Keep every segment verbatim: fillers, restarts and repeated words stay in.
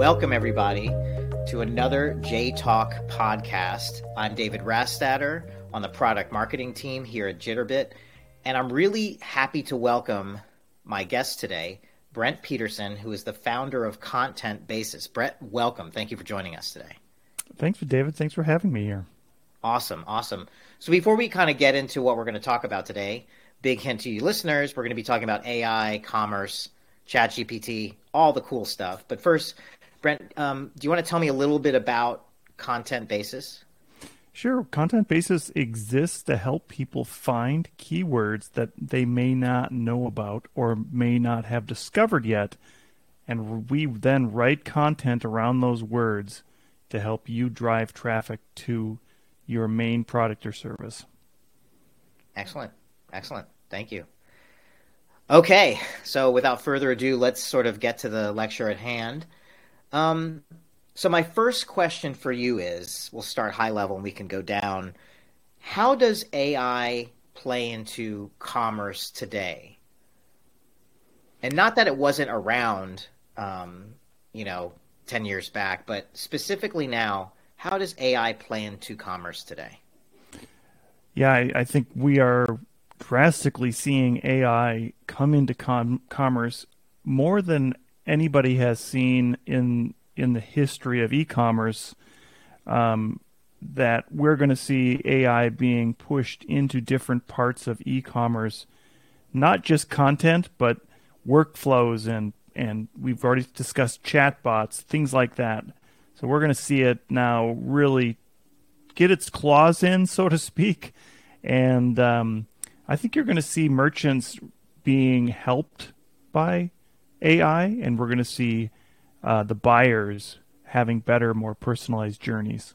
Welcome, everybody, to another J Talk podcast. I'm David Rastatter on the product marketing team here at Jitterbit, and I'm really happy to welcome my guest today, Brent Peterson, who is the founder of Content Basis. Brent, welcome. Thank you for joining us today. Thanks, David. Thanks for having me here. Awesome, awesome. So before we kind of get into what we're going to talk about today, big hint to you listeners, we're going to be talking about A I, commerce, ChatGPT, all the cool stuff. But first, Brent, um, do you want to tell me a little bit about Content Basis? Sure. Content Basis exists to help people find keywords that they may not know about or may not have discovered yet. And we then write content around those words to help you drive traffic to your main product or service. Excellent. Excellent. Thank you. Okay. So without further ado, let's sort of get to the lecture at hand. Um, so my first question for you is, we'll start high level and we can go down. How does A I play into commerce today? And not that it wasn't around, um, you know, ten years back, but specifically now, how does A I play into commerce today? Yeah, I, I think we are drastically seeing A I come into com- commerce more than anybody has seen in in the history of e-commerce. Um, that we're going to see A I being pushed into different parts of e-commerce, not just content, but workflows, and and we've already discussed chatbots, things like that. So we're going to see it now really get its claws in, so to speak, and um, I think you're going to see merchants being helped by A I, and we're going to see uh, the buyers having better, more personalized journeys.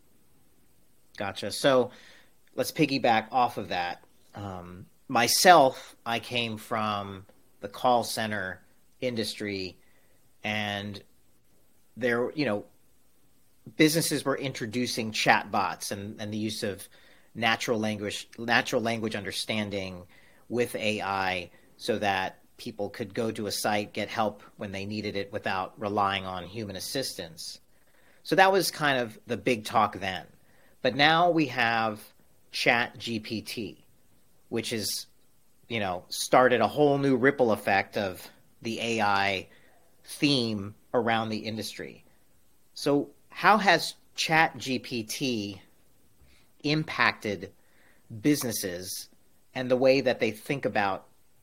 Gotcha. So let's piggyback off of that. Um, myself, I came from the call center industry, and there, you know, businesses were introducing chatbots and, and the use of natural language, natural language understanding with A I, so that people could go to a site, get help when they needed it without relying on human assistance. So that was kind of the big talk then. But now we have ChatGPT, which is, you know, started a whole new ripple effect of the A I theme around the industry. So how has ChatGPT impacted businesses and the way that they think about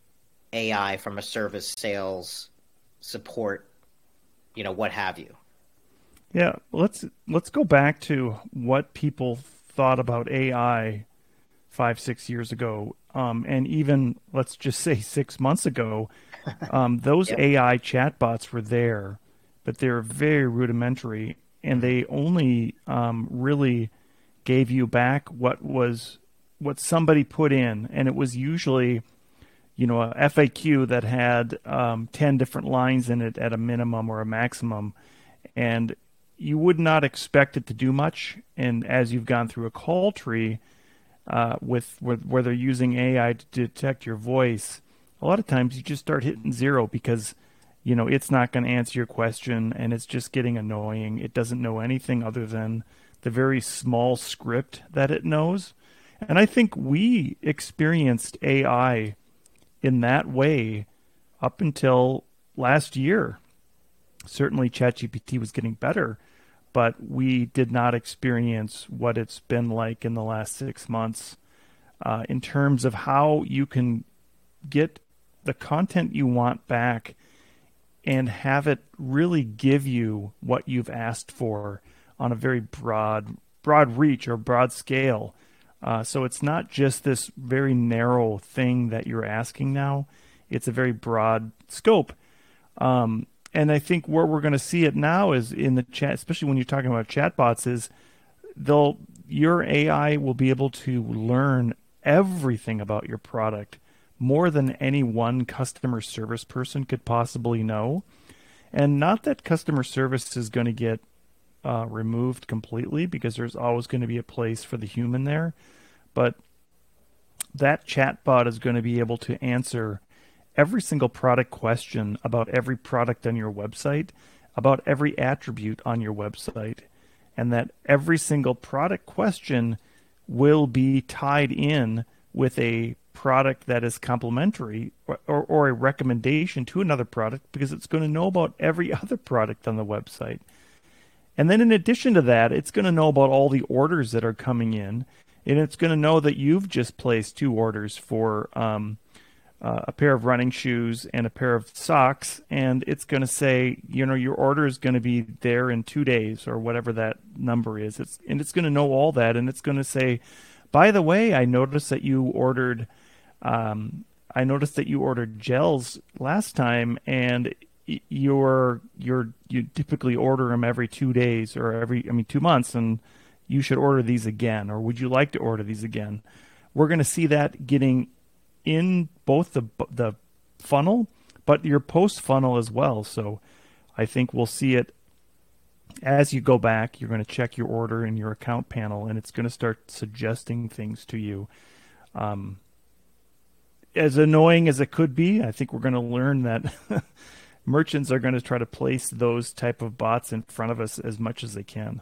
A I from a service, sales, support, you know, what have you? Yeah, let's let's go back to what people thought about A I five, six years ago, um, and even let's just say six months ago. Um, those yep. A I chatbots were there, but they're very rudimentary, and they only um, really gave you back what was what somebody put in, and it was usually, you know, a F A Q that had um, ten different lines in it at a minimum or a maximum, and you would not expect it to do much. And as you've gone through a call tree uh, with, with where they're using A I to detect your voice, a lot of times you just start hitting zero because, you know, it's not going to answer your question, and it's just getting annoying. It doesn't know anything other than the very small script that it knows. And I think we experienced A I in that way up until last year. Certainly ChatGPT was getting better, but we did not experience what it's been like in the last six months uh, in terms of how you can get the content you want back and have it really give you what you've asked for on a very broad broad reach or broad scale. Uh, so it's not just this very narrow thing that you're asking now. It's a very broad scope. Um, and I think where we're going to see it now is in the chat, especially when you're talking about chatbots, is they'll your A I will be able to learn everything about your product, more than any one customer service person could possibly know. And not that customer service is going to get uh, removed completely, because there's always going to be a place for the human there. But that chatbot is going to be able to answer every single product question about every product on your website about every attribute on your website, and that every single product question will be tied in with a product that is complementary, or, or, or a recommendation to another product, because it's going to know about every other product on the website. And then in addition to that, it's going to know about all the orders that are coming in, and it's going to know that you've just placed two orders for um, uh, a pair of running shoes and a pair of socks, and it's going to say, you know, your order is going to be there in two days or whatever that number is. It's and it's going to know all that, and it's going to say, by the way, I noticed that you ordered, um, I noticed that you ordered gels last time, and you're you're you typically order them every two days or every I mean two months, and you should order these again, or would you like to order these again? We're going to see that getting in both the the funnel, but your post funnel as well. So I think we'll see it as you go back. You're going to check your order in your account panel, and it's going to start suggesting things to you. Um, as annoying as it could be, I think we're going to learn that merchants are going to try to place those type of bots in front of us as much as they can.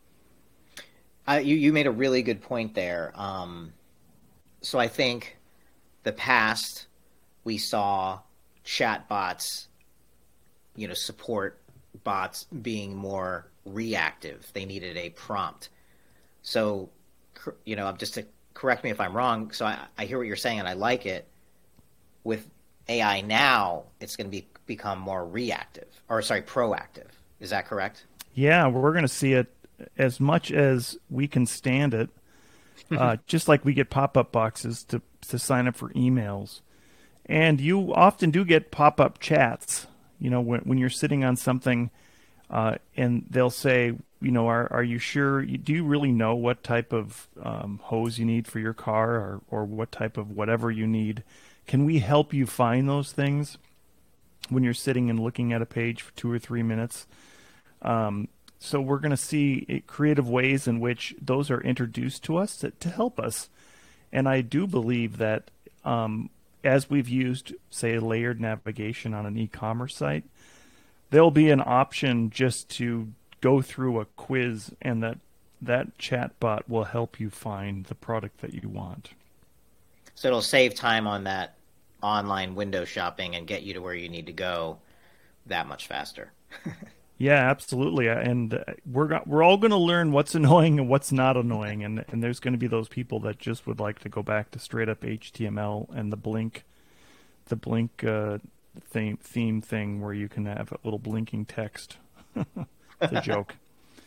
Uh, you, you made a really good point there. Um, so I think the past, we saw chat bots, you know, support bots being more reactive. They needed a prompt. So, you know, just to correct me if I'm wrong, so I, I hear what you're saying and I like it. With A I now, it's going to be become more reactive, or sorry, proactive. Is that correct? Yeah, we're going to see it as much as we can stand it. Uh, just like we get pop-up boxes to, to sign up for emails. And you often do get pop-up chats, you know, when, when you're sitting on something uh, and they'll say, you know, are, are you sure, do you really know what type of um, hose you need for your car, or, or what type of whatever you need? Can we help you find those things when you're sitting and looking at a page for two or three minutes? Um, so we're going to see creative ways in which those are introduced to us to, to help us. And I do believe that um, as we've used, say, layered navigation on an e-commerce site, there'll be an option just to go through a quiz, and that that chat bot will help you find the product that you want. So it'll save time on that online window shopping and get you to where you need to go that much faster. Yeah, absolutely. And we're we're all going to learn what's annoying and what's not annoying, and and there's going to be those people that just would like to go back to straight up H T M L and the blink, the blink uh, theme theme thing where you can have a little blinking text. It's a joke.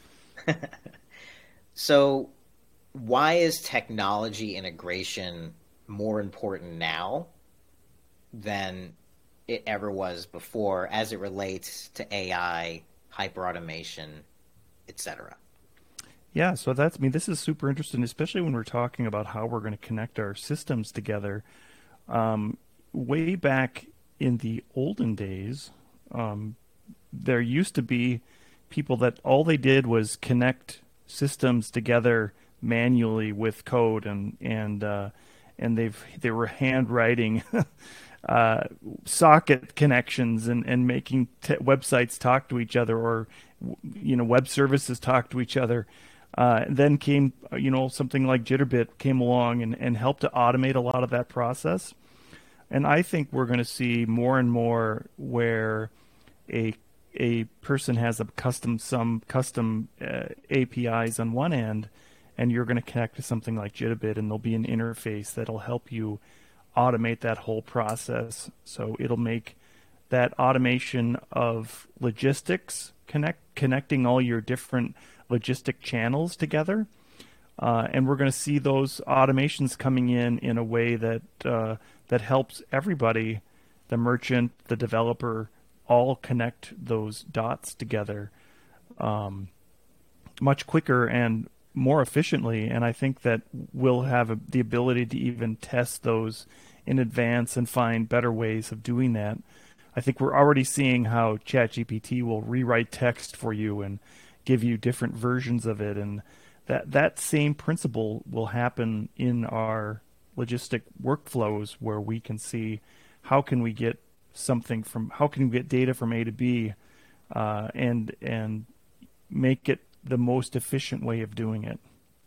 So, why is technology integration more important now than it ever was before, as it relates to A I, hyperautomation, et cetera? Yeah, so that's I mean, this is super interesting, especially when we're talking about how we're going to connect our systems together. Um, way back in the olden days, um, there used to be people that all they did was connect systems together manually with code, and and uh, and they've they were handwriting uh, socket connections and and making t- websites talk to each other, or you know web services talk to each other. Uh, then came you know something like Jitterbit came along and, and helped to automate a lot of that process. And I think we're going to see more and more where a a person has a custom some custom uh, A P Is on one end, and you're going to connect to something like Jitterbit, and there'll be an interface that'll help you automate that whole process. So it'll make that automation of logistics, connect connecting all your different logistic channels together. Uh, and we're going to see those automations coming in in a way that uh, that helps everybody, the merchant, the developer, all connect those dots together um, much quicker and more efficiently. And I think that we'll have a, the ability to even test those in advance and find better ways of doing that. I think we're already seeing how ChatGPT will rewrite text for you and give you different versions of it, and that that same principle will happen in our logistic workflows, where we can see how can we get something from how can we get data from A to B uh, and and make it the most efficient way of doing it.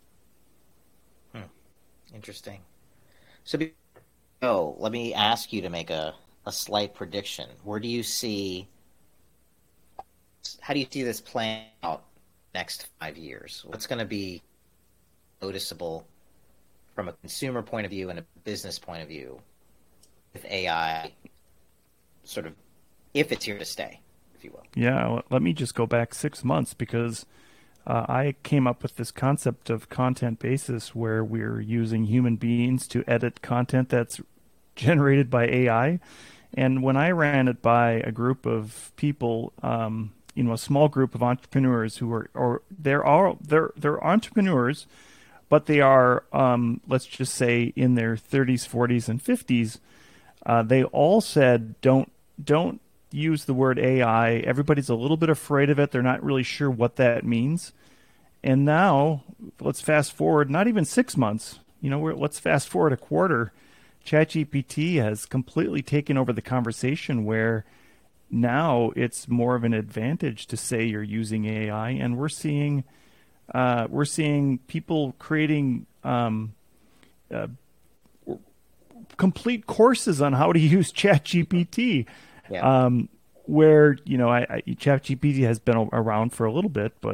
Hmm. Interesting. So, be- oh, let me ask you to make a, a slight prediction. Where do you see, how do you see this playing out next five years? What's going to be noticeable from a consumer point of view and a business point of view with A I, sort of, if it's here to stay, if you will? Yeah, well, let me just go back six months because uh, I came up with this concept of content basis where we're using human beings to edit content that's generated by A I. And when I ran it by a group of people, um, you know, a small group of entrepreneurs who are, or they're all they're they're entrepreneurs, but they are, um, let's just say, in their thirties, forties, and fifties. Uh, they all said, "Don't don't use the word A I." Everybody's a little bit afraid of it. They're not really sure what that means. And now, let's fast forward, not even six months. You know, we're, let's fast forward a quarter. ChatGPT has completely taken over the conversation where now it's more of an advantage to say you're using A I, and we're seeing uh, we're seeing people creating um, uh, complete courses on how to use ChatGPT. Yeah. Um, where you know, I, I, ChatGPT has been around for a little bit, but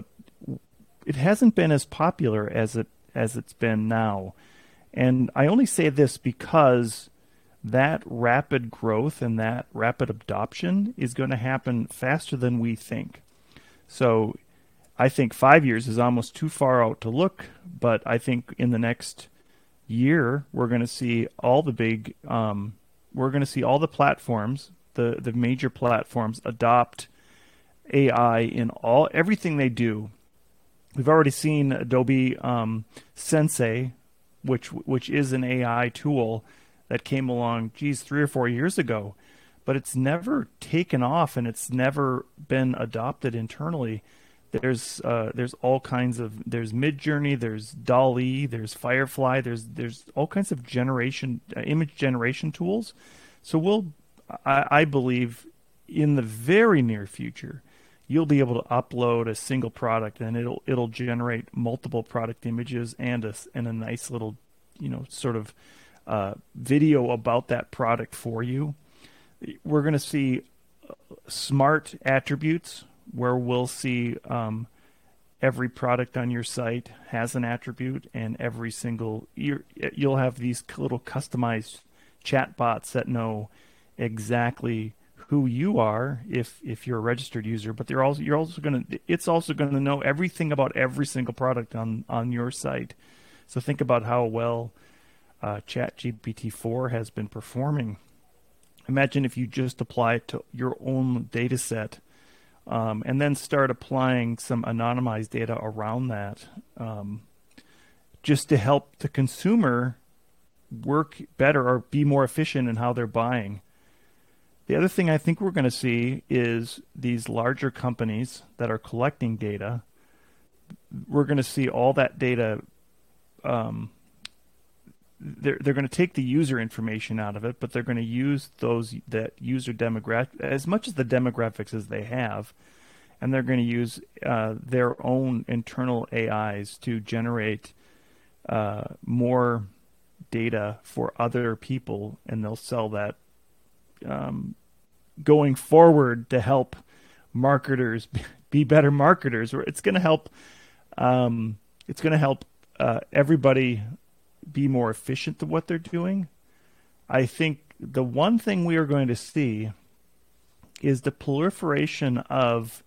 it hasn't been as popular as it as it's been now. And I only say this because that rapid growth and that rapid adoption is going to happen faster than we think. So I think five years is almost too far out to look, but I think in the next year we're going to see all the big, um, we're going to see all the platforms, the the major platforms, adopt A I in all everything they do. We've already seen Adobe um, Sensei, which which is an A I tool that came along, geez, three or four years ago, but it's never taken off and it's never been adopted internally. There's uh, there's all kinds of there's Midjourney, there's DALL-E, there's Firefly, there's there's all kinds of generation uh, image generation tools. So we'll I, I believe in the very near future, you'll be able to upload a single product and it'll it'll generate multiple product images and a and a nice little, you know, sort of uh, video about that product for you. We're going to see smart attributes where we'll see um, every product on your site has an attribute, and every single you're, you'll have these little customized chat bots that know exactly who you are if if you're a registered user, but they're also you're also going to it's also going to know everything about every single product on on your site. So think about how well uh, ChatGPT four has been performing. Imagine if you just apply it to your own data set, um, and then start applying some anonymized data around that, um, just to help the consumer work better or be more efficient in how they're buying. The other thing I think we're going to see is these larger companies that are collecting data. We're going to see all that data. Um, they're they're going to take the user information out of it, but they're going to use those that user demographic as much as the demographics as they have, and they're going to use uh, their own internal A Is to generate uh, more data for other people, and they'll sell that Um, going forward to help marketers be better marketers. Or it's going to help. Um, it's going to help uh, everybody be more efficient at what they're doing. I think the one thing we are going to see is the proliferation of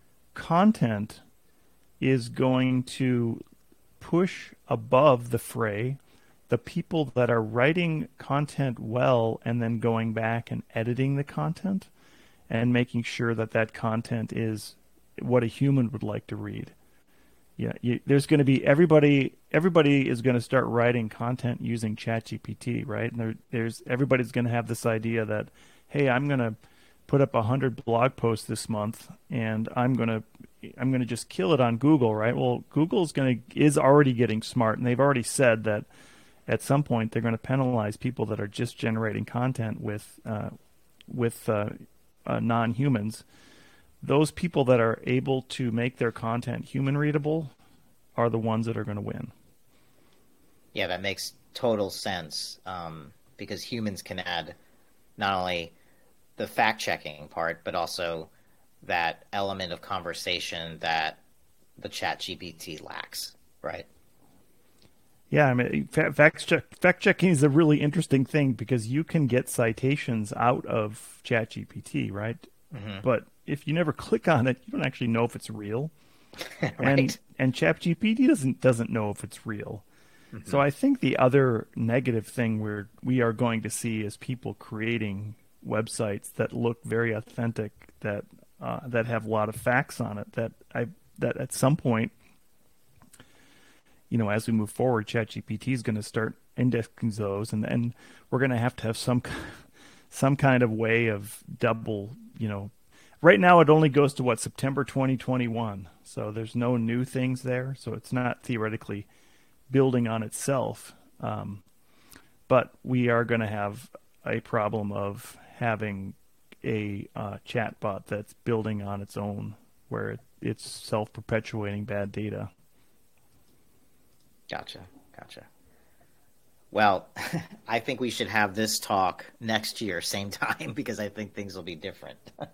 content is going to push above the fray the people that are writing content well and then going back and editing the content and making sure that that content is what a human would like to read. Yeah, you, there's going to be everybody. Everybody is going to start writing content using ChatGPT, right? And there, there's everybody's going to have this idea that, hey, I'm going to put up a hundred blog posts this month, and I'm going to I'm going to just kill it on Google, right? Well, Google's going to is already getting smart, and they've already said that at some point they're going to penalize people that are just generating content with uh, with uh, uh, non-humans. those people that are able to make their content human readable are the ones that are going to win. Yeah, that makes total sense, um, because humans can add not only the fact-checking part, but also that element of conversation that the Chat G P T lacks, right? Yeah, I mean, fact check, fact checking is a really interesting thing because you can get citations out of ChatGPT, right? Mm-hmm. But if you never click on it, you don't actually know if it's real. Right. And and ChatGPT doesn't doesn't know if it's real. Mm-hmm. So I think the other negative thing we're we are going to see is people creating websites that look very authentic, that uh, that have a lot of facts on it. That I that at some point, you know, as we move forward, ChatGPT is going to start indexing those, and and we're going to have to have some some kind of way of double, you know. Right now, it only goes to what, September twenty twenty-one, so there's no new things there, so it's not theoretically building on itself. Um, but we are going to have a problem of having a uh, chatbot that's building on its own, where it, it's self-perpetuating bad data. Gotcha, gotcha. Well, I think we should have this talk next year, same time, because I think things will be different.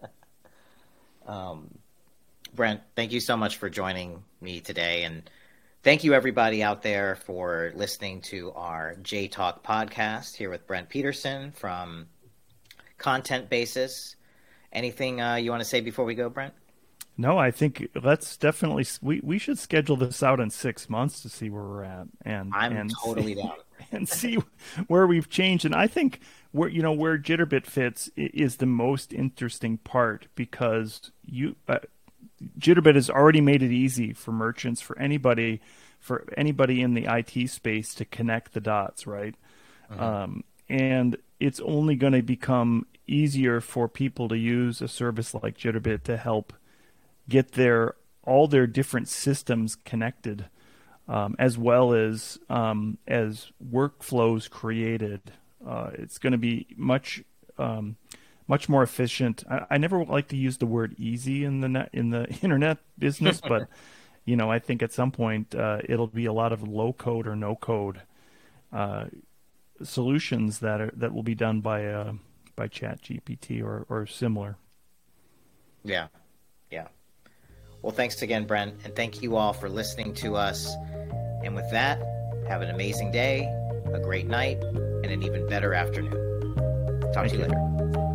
um, Brent, thank you so much for joining me today, and thank you everybody out there for listening to our J Talk podcast here with Brent Peterson from Content Basis. Anything uh, you want to say before we go, Brent? No, I think let's definitely we, we should schedule this out in six months to see where we're at, and I'm and totally see, down and see where we've changed. And I think where you know where Jitterbit fits is the most interesting part, because you uh, Jitterbit has already made it easy for merchants, for anybody for anybody in the I T space to connect the dots, right? Mm-hmm. Um, and it's only going to become easier for people to use a service like Jitterbit to help get their all their different systems connected, um, as well as um, as workflows created. Uh, it's going to be much um, much more efficient. I, I never like to use the word easy in the net, in the internet business, but you know, I think at some point uh, it'll be a lot of low code or no code uh, solutions that are that will be done by uh, by ChatGPT or or similar. Yeah, yeah. Well, thanks again, Brent, and thank you all for listening to us. And with that, have an amazing day, a great night, and an even better afternoon. Talk Thank to you you. later.